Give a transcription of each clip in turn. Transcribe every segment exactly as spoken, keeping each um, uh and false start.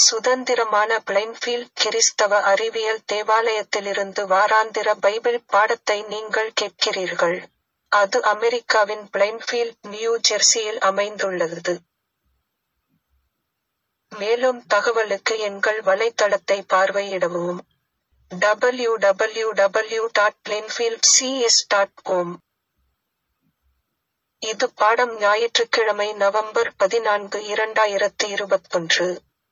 சுதந்திரமான பிளைன்ஃபீல்ட் கிறிஸ்தவ அறிவியல் தேவாலயத்திலிருந்து வாராந்திர பைபிள் பாடத்தை நீங்கள் கேட்கிறீர்கள். அது அமெரிக்காவின் பிளைன்ஃபீல்ட், நியூ ஜெர்சியில் அமைந்துள்ளது. மேலும் தகவலுக்கு எங்கள் வலைத்தளத்தை பார்வையிடவும். W W W dot Plainfield C S dot com. இது பாடம் ஞாயிற்றுக்கிழமை நவம்பர் பதினான்கு இரண்டாயிரத்து இருபத்தொன்று.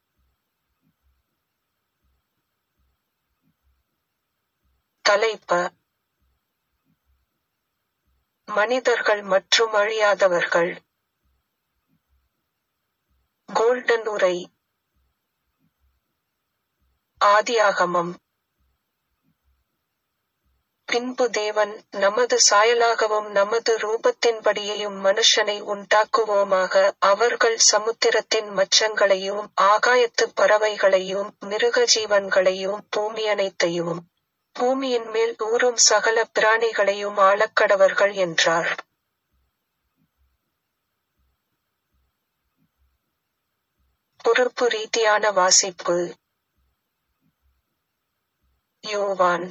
தலைப்பு: மனிதர்கள் மற்றும் அழியாதவர்கள். கோல்டன் உரை. ஆதியாகமம். பின்பு தேவன், நமது சாயலாகவும் நமது ரூபத்தின்படியேயும் மனுஷனை உண்டாக்குவோமாக, அவர்கள் சமுத்திரத்தின் மச்சங்களையும் ஆகாயத்துப் பறவைகளையும் மிருகஜீவன்களையும் பூமியனைத்தையும் பூமியின் மேல் ஊரும் சகல பிராணிகளையும் ஆளக்கடவர்கள் என்றார். பொறுப்பு ரீதியான வாசிப்பு. யோவான்.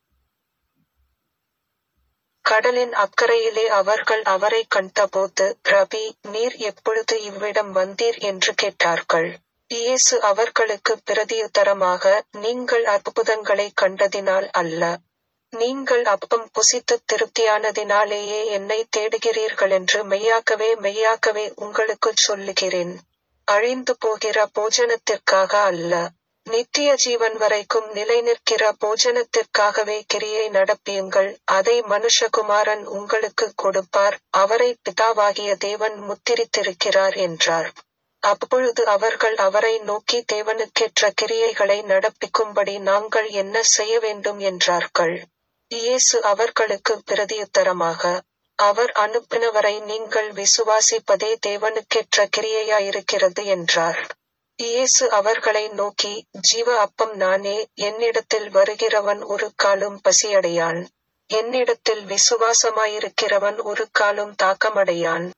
கடலின் அக்கரையிலே அவர்கள் அவரை கண்டபோது, ரபி, நீர் எப்பொழுது இவ்விடம் வந்தீர் என்று கேட்டார்கள். இயேசு அவர்களுக்கு பிரதியுத்தரமாக, நீங்கள் அற்புதங்களை கண்டதினால் அல்ல, நீங்கள் அப்பம் புசித்துத் திருப்தியானதினாலேயே என்னை தேடுகிறீர்களென்று மெய்யாகவே மெய்யாகவே உங்களுக்குச் சொல்லுகிறேன். அழிந்து போகிற போஜனத்திற்காக அல்ல, நித்திய ஜீவன் வரைக்கும் நிலைநிற்கிற போஜனத்திற்காகவே கிரியை நடப்பியுங்கள். அதை மனுஷகுமாரன் உங்களுக்குக் கொடுப்பார், அவரை பிதாவாகிய தேவன் முத்திரித்திருக்கிறார் என்றார். அப்பொழுது அவர்கள் அவரை நோக்கி, தேவனுக்கேற்ற கிரியைகளை நடப்பிக்கும்படி நாங்கள் என்ன செய்ய வேண்டும் என்றார்கள். இயேசு அவர்களுக்கு பிரதியுத்தரமாக, அவர் அனுப்பினவரை நீங்கள் விசுவாசிப்பதே தேவனுக்கேற்ற கிரியையாயிருக்கிறது என்றார். இயேசு அவர்களை நோக்கி, ஜீவ அப்பம் நானே, என்னிடத்தில் வருகிறவன் ஒரு காலும் பசியடையான், என்னிடத்தில் விசுவாசமாயிருக்கிறவன் ஒரு காலும் தாக்கமடையான்.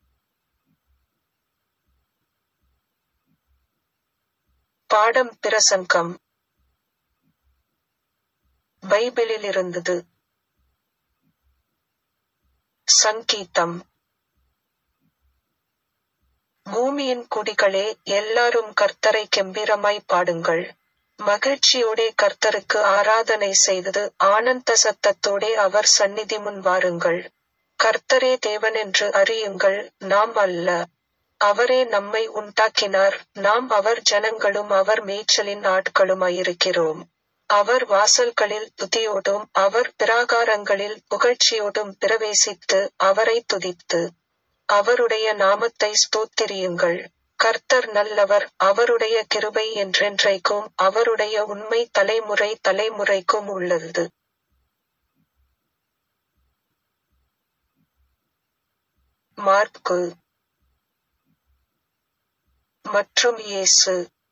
பாடம் பிரசங்கம். பைபிளிலிருந்தது. சங்கீதம். பூமியின் குடிகளே, எல்லாரும் கர்த்தரை கெம்பீரமாய் பாடுங்கள். மகிழ்ச்சியோடே கர்த்தருக்கு ஆராதனை செய்தது ஆனந்த சத்தத்தோடே அவர் சந்நிதி முன் வாருங்கள். கர்த்தரே தேவனென்று அறியுங்கள், நாம் அல்ல. அவரே நம்மை உண்டாக்கினார், நாம் அவர் ஜனங்களும் அவர் மேய்ச்சலின் ஆட்களுமாயிருக்கிறோம். அவர் வாசல்களில் துதியோடும் அவர் பிராகாரங்களில் புகழ்ச்சியோடும் பிரவேசித்து அவரை துதித்து அவருடைய நாமத்தை ஸ்தோத்திரியுங்கள். கர்த்தர் நல்லவர், அவருடைய கிருபை என்றென்றைக்கும், அவருடைய உண்மை தலைமுறை தலைமுறைக்கும் உள்ளது. மாற்கு. மற்றும் இயேசு.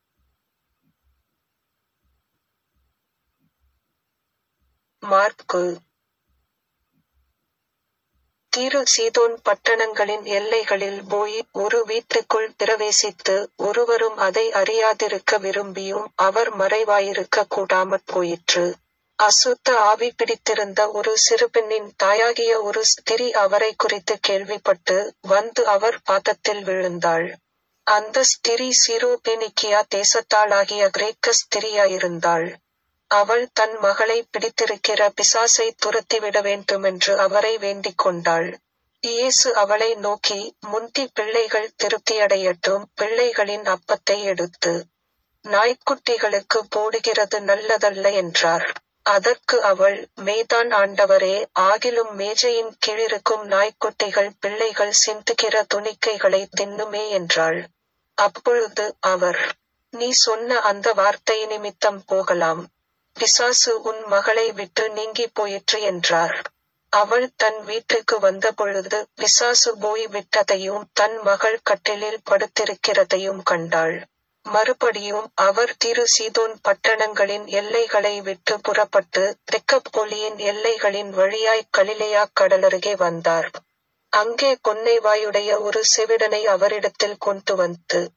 மாற்கு. தீரு சீதோன் பட்டணங்களின் எல்லைகளில் போய் ஒரு வீட்டுக்குள் பிரவேசித்து, ஒருவரும் அதை அறியாதிருக்க விரும்பியும் அவர் மறைவாயிருக்க கூடாமற் போயிற்று. அசுத்த ஆவி பிடித்திருந்த ஒரு சிறுபெண்ணின் தாயாகிய ஒரு ஸ்திரீ அவரை குறித்து கேள்விப்பட்டு வந்து அவர் பாதத்தில் விழுந்தாள். அந்த ஸ்திரீ சீரோபேனிக்கியா தேசத்தாளாகிய கிரேக்க ஸ்திரீயாயிருந்தாள். அவள் தன் மகளை பிடித்திருக்கிற பிசாசை துரத்திவிட வேண்டுமென்று அவரை வேண்டிக் கொண்டாள். இயேசு அவளை நோக்கி, முந்தி பிள்ளைகள் திருப்தியடையட்டும், பிள்ளைகளின் அப்பத்தை எடுத்து நாய்க்குட்டிகளுக்கு போடுகிறது நல்லதல்ல என்றார். அதற்கு அவள், மெய்தான் ஆண்டவரே, ஆகிலும் மேஜையின் கீழிருக்கும் நாய்க்குட்டிகள் பிள்ளைகள் சிந்துகிற துணிக்கைகளை தின்னுமே என்றாள். அப்பொழுது அவர், நீ சொன்ன அந்த வார்த்தை நிமித்தம் போகலாம், பிசாசு உன் மகளை விட்டு நீங்கி போயிற்று என்றார். அவள் தன் வீட்டுக்கு வந்தபொழுது பிசாசு போய் விட்டதையும் தன் மகள் கட்டிலில் படுத்திருக்கிறதையும் கண்டாள். மறுபடியும் அவர் தீரு சீதோன் பட்டணங்களின் எல்லைகளை விட்டு புறப்பட்டு தெக்கப்போலியின் எல்லைகளின் வழியாய் கலிலேயாக் கடலருகே வந்தார். அங்கே கொன்னைவாயுடைய ஒரு செவிடனை அவரிடத்தில் கொண்டு வந்து,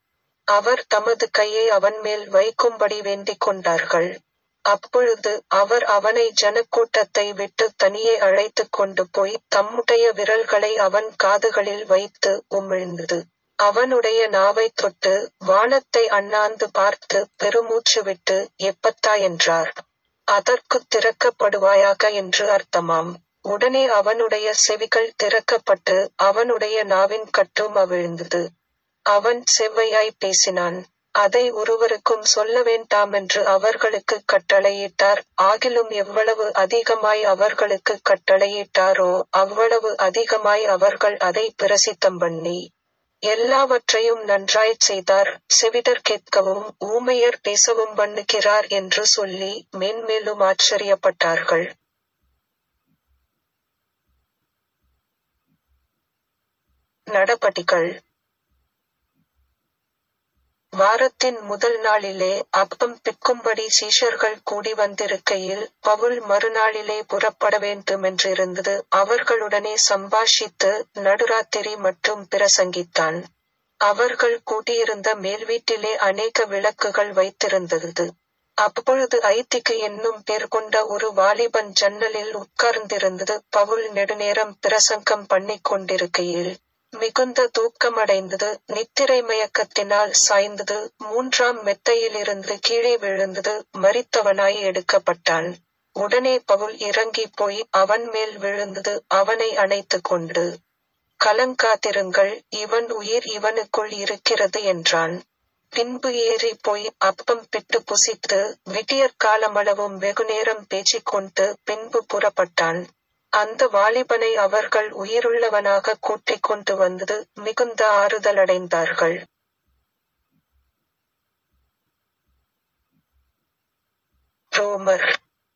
அவர் தமது கையை அவன்மேல் வைக்கும்படி வேண்டிக் கொண்டார்கள். அப்பொழுது அவர் அவனை ஜனக்கூட்டத்தை விட்டு தனியே அழைத்துக் கொண்டு போய் தம்முடைய விரல்களை அவன் காதுகளில் வைத்து உமிழ்ந்தது. அவனுடைய நாவைத் தொட்டு வானத்தை அண்ணாந்து பார்த்து பெருமூச்சு விட்டு எப்பத்தா என்றார். அதற்குத் திறக்கப்படுவாயாக என்று அர்த்தமாம். உடனே அவனுடைய செவிகள் திறக்கப்பட்டு அவனுடைய நாவின் கட்டும் அவிழ்ந்தது. அவன் செவ்வையாய் பேசினான். அதை ஒருவருக்கும் சொல்ல வேண்டாமென்று அவர்களுக்குக் கட்டளையிட்டார். ஆகிலும் எவ்வளவு அதிகமாய் அவர்களுக்குக் கட்டளையிட்டாரோ அவ்வளவு அதிகமாய் அவர்கள் அதை பிரசித்தம் பண்ணி எல்லாவற்றையும் நன்றாய்ச் செய்தார். செவிடர் கேட்கவும் ஊமையர் பேசவும் பண்ணுகிறார் என்று சொல்லி மேன்மேலும் ஆச்சரியப்பட்டார்கள். நடபடிகள். வாரத்தின் முதல் நாளிலே அப்பம் பிற்கும்படி சீஷர்கள் கூடி வந்திருக்கையில் பவுல் மறுநாளிலே புறப்பட வேண்டுமென்றிருந்தது. அவர்களுடனே சம்பாஷித்து நடுராத்திரி மற்றும் பிரசங்கித்தான். அவர்கள் கூடியிருந்த மேல்வீட்டிலே அநேக விளக்குகள் வைத்திருந்தது. அப்பொழுது ஐத்திக்கு என்னும் பேர் கொண்ட ஒரு வாலிபன் ஜன்னலில் உட்கார்ந்திருந்தது. பவுல் நெடுநேரம் பிரசங்கம் பண்ணிக் கொண்டிருக்கையில் மிகுந்த தூக்கமடைந்தது. நித்திரை மயக்கத்தினால் சாய்ந்தது. மூன்றாம் மெத்தையிலிருந்து கீழே விழுந்தது. மரித்தவனாய் எடுக்கப்பட்டான். உடனே பவுல் இறங்கிப் போய் அவன் மேல் விழுந்தது. அவனை அணைத்துக் கொண்டு, கலங்காதிருங்கள், இவன் உயிர் இவனுக்குள் இருக்கிறது என்றான். பின்பு ஏறி போய் அப்பம் பிட்டு புசித்து விடியற்காலமளவும் வெகுநேரம் பேசிக்கொண்டு பின்பு புறப்பட்டான். அந்த வாலிபனை அவர்கள் உயிருள்ளவனாக கூட்டிக் கொண்டு வந்தது மிகுந்த ஆறுதலடைந்தார்கள். ரோமர்.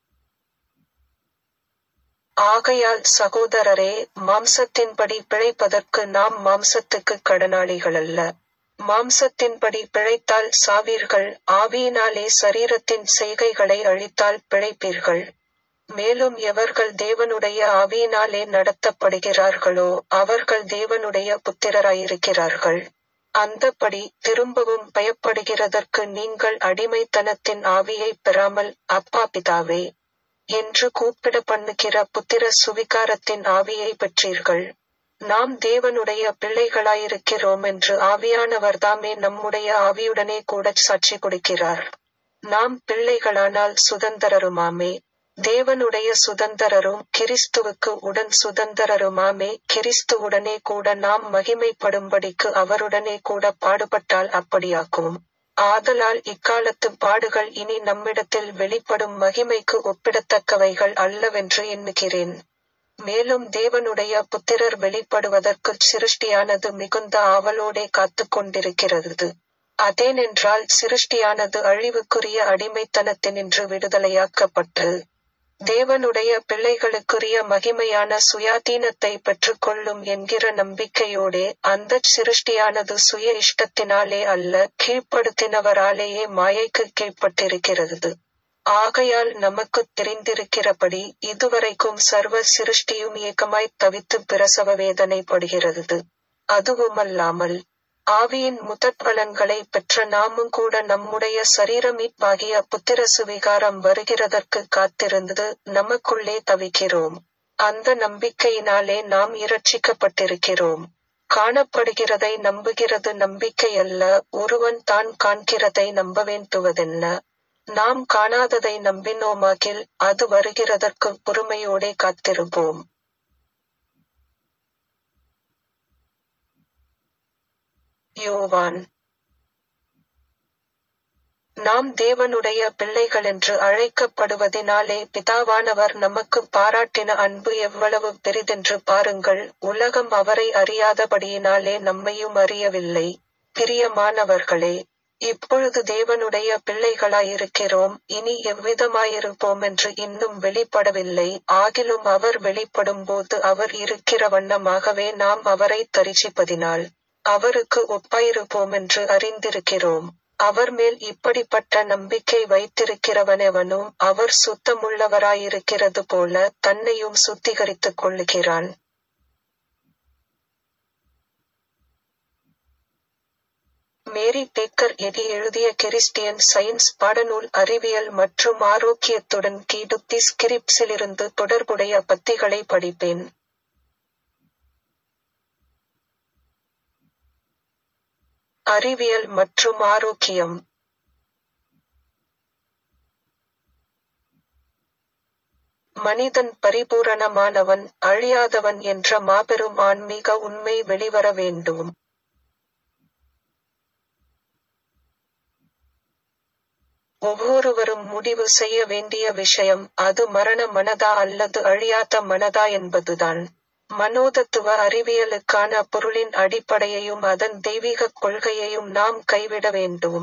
ஆகையால் சகோதரரே, மாம்சத்தின்படி பிழைப்பதற்கு நாம் மாம்சத்துக்கு கடனாளிகளல்ல. மாம்சத்தின்படி பிழைத்தால் சாவீர்கள், ஆவியினாலே சரீரத்தின் செய்கைகளை அழித்தால் பிழைப்பீர்கள். மேலும் எவர்கள் தேவனுடைய ஆவியினாலே நடத்தப்படுகிறார்களோ அவர்கள் தேவனுடைய புத்திரராயிருக்கிறார்கள். அந்தப்படி திரும்பவும் பயப்படுகிறதற்கு நீங்கள் அடிமைத்தனத்தின் ஆவியைப் பெறாமல் அப்பா பிதாவே என்று கூப்பிட பண்ணுகிற புத்திர சுவிகாரத்தின் ஆவியை பெற்றீர்கள். நாம் தேவனுடைய பிள்ளைகளாயிருக்கிறோம் என்று ஆவியானவர்தாமே நம்முடைய ஆவியுடனே கூடச் சாட்சி கொடுக்கிறார். நாம் பிள்ளைகளானால் சுதந்தரருமாமே, தேவனுடைய சுதந்தரரும் கிறிஸ்துவுக்கு உடன் சுதந்தரருமாமே. கிறிஸ்துவுடனே கூட நாம் மகிமைப்படும்படிக்கு அவருடனே கூட பாடுபட்டால் அப்படியாக்கும். ஆதலால் இக்காலத்து பாடுகள் இனி நம்மிடத்தில் வெளிப்படும் மகிமைக்கு ஒப்பிடத்தக்கவைகள் அல்லவென்று எண்ணுகிறேன். மேலும் தேவனுடைய புத்திரர் வெளிப்படுவதற்குச் சிருஷ்டியானது மிகுந்த ஆவலோடே காத்துக் கொண்டிருக்கிறது. அதேனென்றால் சிருஷ்டியானது அழிவுக்குரிய அடிமைத்தனத்தினின்று விடுதலையாக்கப்பட்டு தேவனுடைய பிள்ளைகளுக்குரிய மகிமையான சுயாதீனத்தை பெற்றுக் கொள்ளும் என்கிற நம்பிக்கையோடே அந்தச் சிருஷ்டியானது சுய இஷ்டத்தினாலே அல்ல, கீழ்ப்படுத்தினவராலேயே மாயைக்கு கீழ்ப்பட்டிருக்கிறது. ஆகையால் நமக்குத் தெரிந்திருக்கிறபடி இதுவரைக்கும் சர்வ சிருஷ்டியும் ஏகமாய்த் தவித்துப் பிரசவ வேதனைப்படுகிறது. அதுவுமல்லாமல் ஆவியின் முதற்பலன்களை பெற்ற நாமும் கூட நம்முடைய சரீரமீட்பாகிய புத்திர சுவிகாரம் வருகிறதற்கு காத்திருந்து நமக்குள்ளே தவிக்கிறோம். அந்த நம்பிக்கையினாலே நாம் இரட்சிக்கப்பட்டிருக்கிறோம். காணப்படுகிறதை நம்புகிறது நம்பிக்கையல்ல, ஒருவன் தான் காண்கிறதை நம்ப வேண்டுவதென்ன? நாம் காணாததை நம்பினோமாகில் அது வருகிறதற்கு பொறுமையோடே காத்திருப்போம். யோவான். நாம் தேவனுடைய பிள்ளைகளென்று அழைக்கப்படுவதினாலே பிதாவானவர் நமக்குப் பாராட்டின அன்பு எவ்வளவு பெரிதென்று பாருங்கள். உலகம் அவரை அறியாதபடியினாலே நம்மையும் அறியவில்லை. பிரியமானவர்களே, இப்பொழுது தேவனுடைய பிள்ளைகளாயிருக்கிறோம், இனி எவ்விதமாயிருப்போமென்று இன்னும் வெளிப்படவில்லை. ஆகிலும் அவர் வெளிப்படும்போது அவர் இருக்கிற வண்ணமாகவே நாம் அவரைத் தரிசிப்பதினால் அவருக்கு ஒப்பாயிருப்போமென்று அறிந்திருக்கிறோம். அவர் மேல் இப்படிப்பட்ட நம்பிக்கை வைத்திருக்கிறவனெவனும் அவர் சுத்தமுள்ளவராயிருக்கிறது போல தன்னையும் சுத்திகரித்துக் கொள்ளுகிறான். மேரி பேக்கர் எடி எழுதிய கிறிஸ்டியன் சயின்ஸ் பாடநூல் அறிவியல் மற்றும் ஆரோக்கியத்துடன் கீடுத்தி ஸ்கிரிப்ட்ஸிலிருந்து தொடர்புடைய பத்திகளை படிப்பேன். அறிவியல் மற்றும் ஆரோக்கியம். மனிதன் பரிபூரணமானவன், அழியாதவன் என்ற மாபெரும் ஆன்மீக உண்மை வெளிவர வேண்டும். ஒவ்வொருவரும் முடிவு செய்ய வேண்டிய விஷயம், அது மரண மனதா அல்லது அழியாத மனதா என்பதுதான். மனோதத்துவ அறிவியலுக்கான பொருளின் அடிப்படையையும் அதன் தெய்வீகக் கொள்கையையும் நாம் கைவிட வேண்டும்.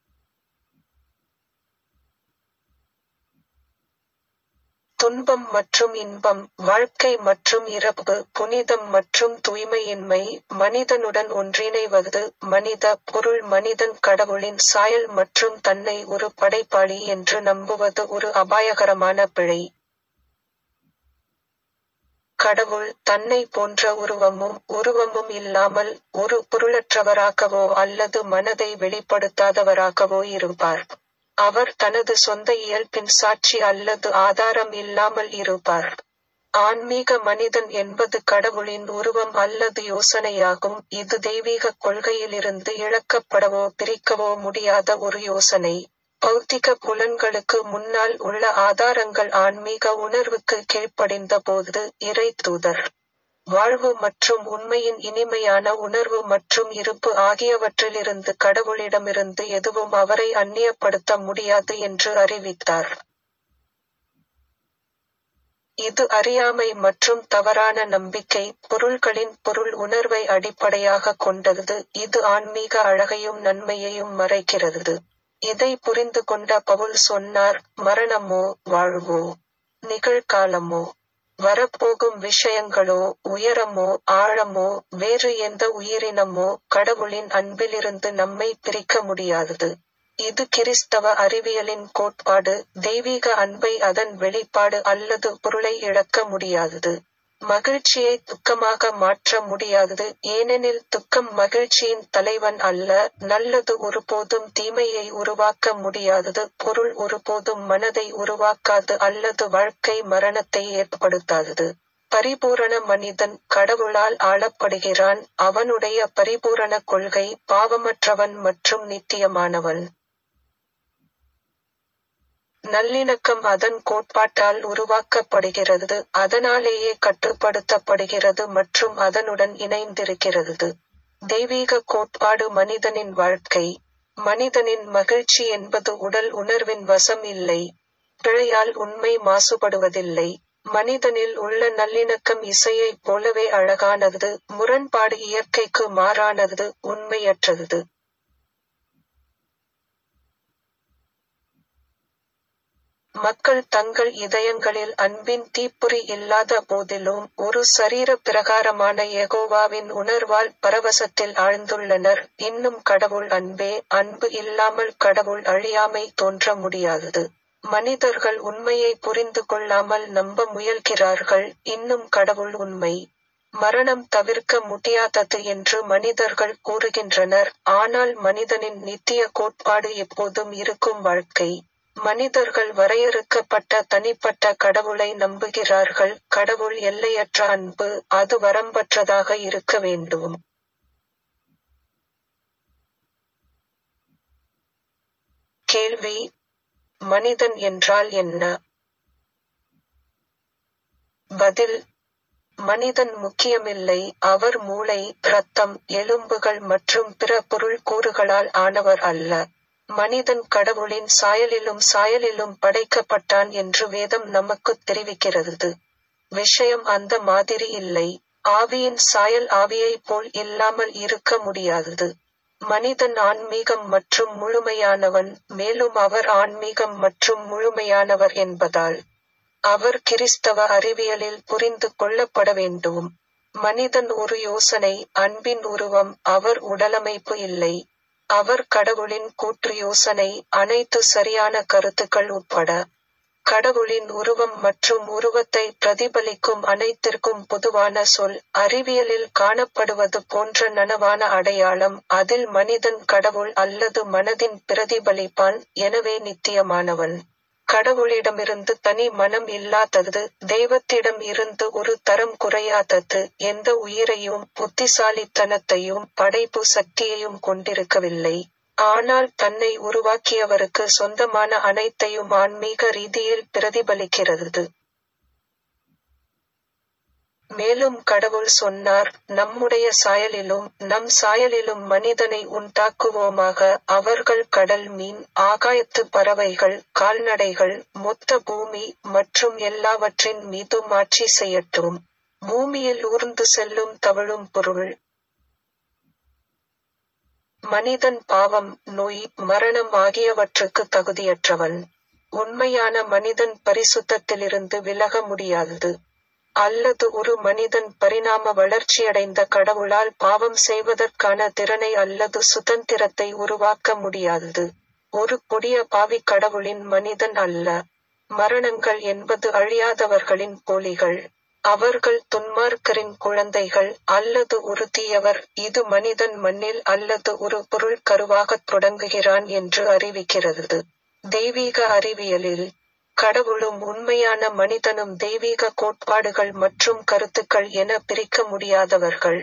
துன்பம் மற்றும் இன்பம், வாழ்க்கை மற்றும் இறப்பு, புனிதம் மற்றும் தூய்மையின்மை, மனிதனுடன் ஒன்றிணைவது, மனித பொருள் மனிதன் கடவுளின் சாயல் மற்றும் தன்னை ஒரு படைப்பாளி என்று நம்புவது ஒரு அபாயகரமான பிழை. கடவுள், தன்னை போன்ற உருவமும் உருவமும் இல்லாமல், ஒரு பொருளற்றவராகவோ அல்லது மனதை வெளிப்படுத்தாதவராகவோ இருப்பார். அவர் தனது சொந்த இயல்பின் சாட்சி அல்லது ஆதாரம் இல்லாமல் இருப்பார். ஆன்மீக மனிதன் என்பது கடவுளின் உருவம் அல்லது யோசனையாகும், இது தெய்வீகக் கொள்கையிலிருந்து இழக்கப்படவோ பிரிக்கவோ முடியாத ஒரு யோசனை. பௌத்திக புலன்களுக்கு முன்னால் உள்ள ஆதாரங்கள் ஆன்மீக உணர்வுக்கு கீழ்ப்படிந்த போது, இறை தூதர் வாழ்வு மற்றும் உண்மையின் இனிமையான உணர்வு மற்றும் இருப்பு ஆகியவற்றிலிருந்து கடவுளிடமிருந்து எதுவும் அவரை அந்நியப்படுத்த முடியாது என்று அறிவித்தார். இது அறியாமை மற்றும் தவறான நம்பிக்கை, பொருள்களின் பொருள் உணர்வை அடிப்படையாகக் கொண்டது, இது ஆன்மீக அழகையும் நன்மையையும் மறைக்கிறது. இதை புரிந்து கொண்ட பவுல் சொன்னார், மரணமோ வாழ்வோ, நிகழ்காலமோ, வரப்போகும் விஷயங்களோ, உயரமோ ஆழமோ, வேறு எந்த உயிரினமோ, கடவுளின் அன்பிலிருந்து நம்மை பிரிக்க முடியாதது. இது கிறிஸ்தவ அறிவியலின் கோட்பாடு, தெய்வீக அன்பை அதன் வெளிப்பாடு அல்லது பொருளை இழக்க முடியாதது. மகிழ்ச்சியை துக்கமாக மாற்ற முடியாதது, ஏனெனில் துக்கம் மகிழ்ச்சியின் தலைவன் அல்ல. நல்லது ஒருபோதும் தீமையை உருவாக்க முடியாதது, பொருள் ஒருபோதும் மனதை உருவாக்காது அல்லது வாழ்க்கை மரணத்தை ஏற்படுத்தாதது. பரிபூரண மனிதன் கடவுளால் ஆளப்படுகிறான், அவனுடைய பரிபூரண கொள்கை பாவமற்றவன் மற்றும் நித்தியமானவன். நல்லிணக்கம் அதன் கோட்பாட்டால் உருவாக்கப்படுகிறது, அதனாலேயே கட்டுப்படுத்தப்படுகிறது மற்றும் அதனுடன் இணைந்திருக்கிறது. தெய்வீக கோட்பாடு மனிதனின் வாழ்க்கை. மனிதனின் மகிழ்ச்சி என்பது உடல் உணர்வின் வசம் இல்லை. பிழையால் உண்மை மாசுபடுவதில்லை. மனிதனில் உள்ள நல்லிணக்கம் இசையைப் போலவே அழகானது, முரண்பாடு இயற்கைக்கு மாறானது, உண்மையற்றது. மக்கள் தங்கள் இதயங்களில் அன்பின் தீப்பொறி இல்லாத போதிலும், ஒரு சரீர பிரகாரமான யெகோவாவின் உணர்வால் பரவசத்தில் ஆழ்ந்துள்ளனர். இன்னும் கடவுள் அன்பே, அன்பு இல்லாமல் கடவுள் அழியாமை தோன்ற முடியாதது. மனிதர்கள் உண்மையை புரிந்து கொள்ளாமல் நம்ப முயல்கிறார்கள், இன்னும் கடவுள் உண்மை. மரணம் தவிர்க்க முடியாதது என்று மனிதர்கள் கூறுகின்றனர், ஆனால் மனிதனின் நித்திய கோட்பாடு எப்போதும் இருக்கும் வாழ்க்கை. மனிதர்கள் வரையறுக்கப்பட்ட தனிப்பட்ட கடவுளை நம்புகிறார்கள், கடவுள் எல்லையற்ற அன்பு, அது வரம்பற்றதாக இருக்க வேண்டும். கேள்வி: மனிதன் என்றால் என்ன? பதில்: மனிதன் முக்கியமில்லை, அவர் மூளை, இரத்தம், எலும்புகள் மற்றும் பிற பொருள் கூறுகளால் ஆனவர் அல்ல. மனிதன் கடவுளின் சாயலிலும் சாயலிலும் படைக்கப்பட்டான் என்று வேதம் நமக்குத் தெரிவிக்கிறது. விஷயம் அந்த மாதிரி இல்லை. ஆவியின் சாயல் ஆவியைப் போல் இல்லாமல் இருக்க முடியாதது. மனிதன் ஆன்மீகம் மற்றும் முழுமையானவன், மேலும் அவர் ஆன்மீகம் மற்றும் முழுமையானவர் என்பதால் அவர் கிறிஸ்தவ அறிவியலில் புரிந்து கொள்ளப்பட வேண்டும். மனிதன் ஒரு யோசனை, அன்பின் உருவம், அவர் உடலமைப்பு இல்லை. அவர் கடவுளின் கூற்று யோசனை, அனைத்து சரியான கருத்துக்கள் உட்பட. கடவுளின் உருவம் மற்றும் உருவத்தை பிரதிபலிக்கும் அனைத்திற்கும் பொதுவான சொல், அறிவியலில் காணப்படுவது போன்ற நனவான அடையாளம், அதில் மனிதன் கடவுள் அல்லது மனதின் பிரதிபலிப்பான், எனவே நித்தியமானவன். கடவுளிடமிருந்து தனி மனம் இல்லாதது, தெய்வத்திடம் இருந்து ஒரு தரம் குறையாதது, எந்த உயிரையும் புத்திசாலித்தனத்தையும் படைப்பு சக்தியையும் கொண்டிருக்கவில்லை. ஆனால் தன்னை உருவாக்கியவருக்கு சொந்தமான அனைத்தையும் ஆன்மீக ரீதியில் பிரதிபலிக்கிறது. மேலும் கடவுள் சொன்னார், நம்முடைய சாயலிலும் நம் சாயலிலும் மனிதனை உண்டாக்குவோமாக, அவர்கள் கடல் மீன், ஆகாயத்து பறவைகள், கால்நடைகள், மொத்த பூமி மற்றும் எல்லாவற்றின் மீதும் ஆட்சி செய்யட்டும். பூமியில் ஊர்ந்து செல்லும் தவழும் பொருள். மனிதன் பாவம், நோய், மரணம் ஆகியவற்றுக்கு தகுதியற்றவன். உண்மையான மனிதன் பரிசுத்தத்திலிருந்து விலக முடியாதது. அல்லது ஒரு மனிதன் பரிணாம வளர்ச்சியடைந்த கடவுளால் பாவம் செய்வதற்கான திறனை அல்லது சுதந்திரத்தை உருவாக்க முடியாதது. ஒரு கொடிய பாவி கடவுளின் மனிதன் அல்ல. மரணங்கள் என்பது அழியாதவர்களின் போலிகள். அவர்கள் துன்மார்க்கரின் குழந்தைகள், அல்லது ஒரு தீயவர், இது மனிதன் மண்ணில் அல்லது ஒரு பொருள் கருவாகத் தொடங்குகிறான் என்று அறிவிக்கிறது. தெய்வீக அறிவியலில், கடவுளும் உண்மையான மனிதனும் தெய்வீக கோட்பாடுகள் மற்றும் கருத்துக்கள் என பிரிக்க முடியாதவர்கள்.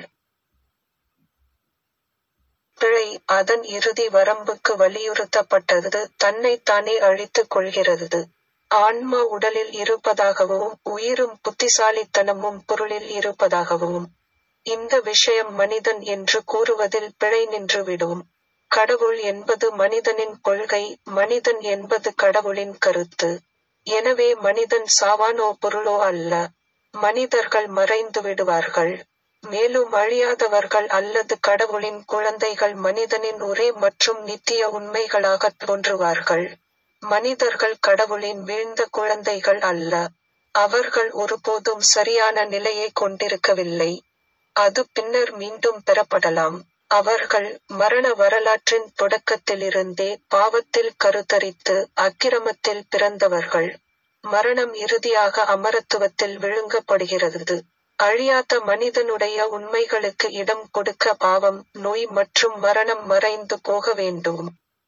பிழை, அதன் இறுதி வரம்புக்கு வலியுறுத்தப்பட்டது, தன்னைத்தானே அழித்துக் கொள்கிறது. ஆன்மா உடலில் இருப்பதாகவும், உயிரும் புத்திசாலித்தனமும் பொருளில் இருப்பதாகவும். இந்த விஷயம் மனிதன் என்று கூறுவதில் பிழை நின்றுவிடும். கடவுள் என்பது மனிதனின் கொள்கை, மனிதன் என்பது கடவுளின் கருத்து. எனவே மனிதன் சாவானோ பொருளோ அல்ல. மனிதர்கள் மறைந்து விடுவார்கள். மேலும் அழியாதவர்கள் அல்லது கடவுளின் குழந்தைகள் மனிதனின் ஒரே மற்றும் நித்திய உண்மைகளாகத் தோன்றுவார்கள். மனிதர்கள் கடவுளின் வீழ்ந்த குழந்தைகள் அல்ல. அவர்கள் ஒருபோதும் சரியான நிலையை கொண்டிருக்கவில்லை. அது பின்னர் மீண்டும் பெறப்படலாம். அவர்கள், மரண வரலாற்றின் தொடக்கத்திலிருந்தே, பாவத்தில் கருத்தரித்து, அக்கிரமத்தில் பிறந்தவர்கள். மரணம் இறுதியாக அமரத்துவத்தில் விழுங்கப்படுகிறது. அழியாத மனிதனுடைய உண்மைகளுக்கு இடம் கொடுக்க பாவம், நோய் மற்றும் மரணம் மறைந்து போக வேண்டும்.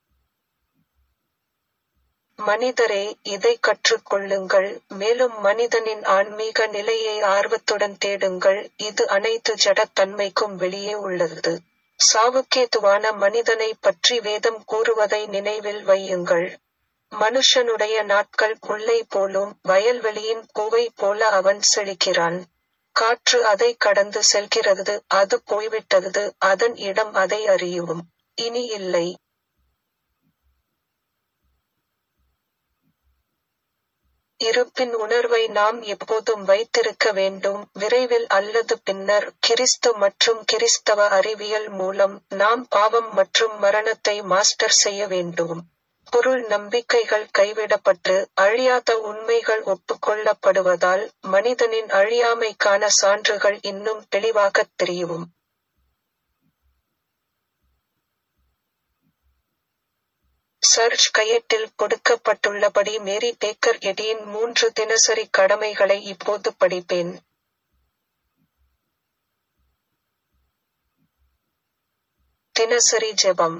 மனிதரே, இதை கற்றுக்கொள்ளுங்கள், மேலும் மனிதனின் ஆன்மீக நிலையை ஆர்வத்துடன் தேடுங்கள், இது அனைத்து ஜடத்தன்மைக்கும் வெளியே உள்ளது. சாவுக்கேதுவான மனிதனை பற்றி வேதம் கூறுவதை நினைவில் வையுங்கள். மனுஷனுடைய நாட்கள் புல்லை போலும், வயல்வெளியின் பூவை போல அவன் செழிக்கிறான். காற்று அதை கடந்து செல்கிறது, அது போய்விட்டது, அதன் இடம் அதை அறியும் இனி இல்லை. இருப்பின் உணர்வை நாம் எப்போதும் வைத்திருக்க வேண்டும். விரைவில் அல்லது பின்னர், கிறிஸ்து மற்றும் கிறிஸ்தவ அறிவியல் மூலம், நாம் பாவம் மற்றும் மரணத்தை மாஸ்டர் செய்ய வேண்டும். பொருள் நம்பிக்கைகள் கைவிடப்பட்டு, அழியாத உண்மைகள் ஒப்புக்கொள்ளப்படுவதால், மனிதனின் அழியாமைக்கான சான்றுகள் இன்னும் தெளிவாகத் தெரியும். சர்ச் கையேட்டில் கொடுக்கப்பட்டுள்ளபடி மேரி பேக்கர் எடியின் மூன்று தினசரி கடமைகளை இப்போது படிப்பேன். தினசரி ஜெபம்.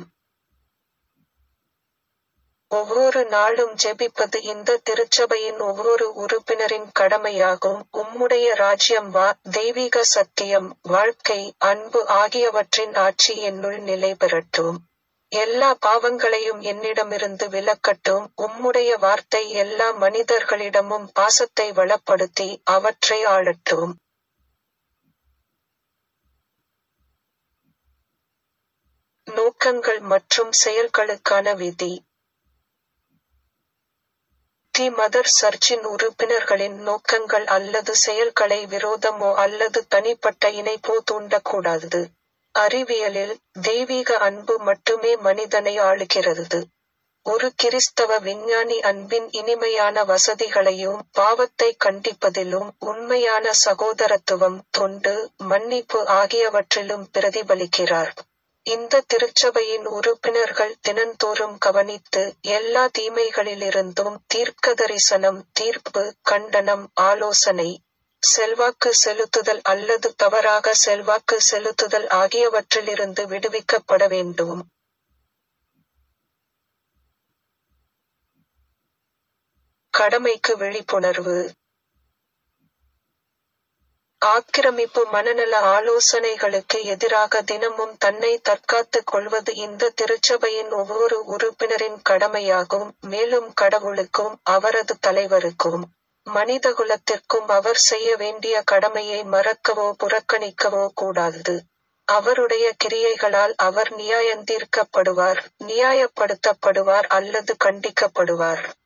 ஒவ்வொரு நாளும் ஜெபிப்பது இந்த திருச்சபையின் ஒவ்வொரு உறுப்பினரின் கடமையாகும். உம்முடைய ராஜ்யம் வா, தெய்வீக சத்தியம், வாழ்க்கை, அன்பு ஆகியவற்றின் ஆட்சி என்னுள் நிலை பெறட்டும். எல்லா பாவங்களையும் என்னிடமிருந்து விலக்கட்டும். உம்முடைய வார்த்தை எல்லா மனிதர்களிடமும் பாசத்தை வளப்படுத்தி, அவற்றை ஆளட்டும். நோக்கங்கள் மற்றும் செயல்களுக்கான விதி. தி மதர் சர்ச்சின் உறுப்பினர்களின் நோக்கங்கள் அல்லது செயல்களை விரோதமோ அல்லது தனிப்பட்ட இணைப்போ தூண்டக்கூடாது. அறிவியலில், தெய்வீக அன்பு மட்டுமே மனிதனை ஆளுகிறது. ஒரு கிறிஸ்தவ விஞ்ஞானி அன்பின் இனிமையான வசதிகளையும், பாவத்தை கண்டிப்பதிலும், உண்மையான சகோதரத்துவம், தொண்டு, மன்னிப்பு ஆகியவற்றிலும் பிரதிபலிக்கிறார். இந்த திருச்சபையின் உறுப்பினர்கள் தினந்தோறும் கவனித்து, எல்லா தீமைகளிலிருந்தும் தீர்க்கதரிசனம், தீர்ப்பு, கண்டனம், ஆலோசனை, செல்வாக்கு செலுத்துதல் அல்லது தவறாக செல்வாக்கு செலுத்துதல் ஆகியவற்றிலிருந்து விடுவிக்கப்பட வேண்டும். கடமைக்கு விழிப்புணர்வு. ஆக்கிரமிப்பு மனநல ஆலோசனைகளுக்கு எதிராக தினமும் தன்னை தற்காத்துக் கொள்வது இந்த திருச்சபையின் ஒவ்வொரு உறுப்பினரின் கடமையாகும், மேலும் கடவுளுக்கும், அவரது தலைவருக்கும், மனிதகுலத்திற்கும் அவர் செய்ய வேண்டிய கடமையை மறக்கவோ புறக்கணிக்கவோ கூடாது. அவருடைய கிரியைகளால் அவர் நியாயந்தீர்க்கப்படுவார், நியாயப்படுத்தப்படுவார் அல்லது கண்டிக்கப்படுவார்.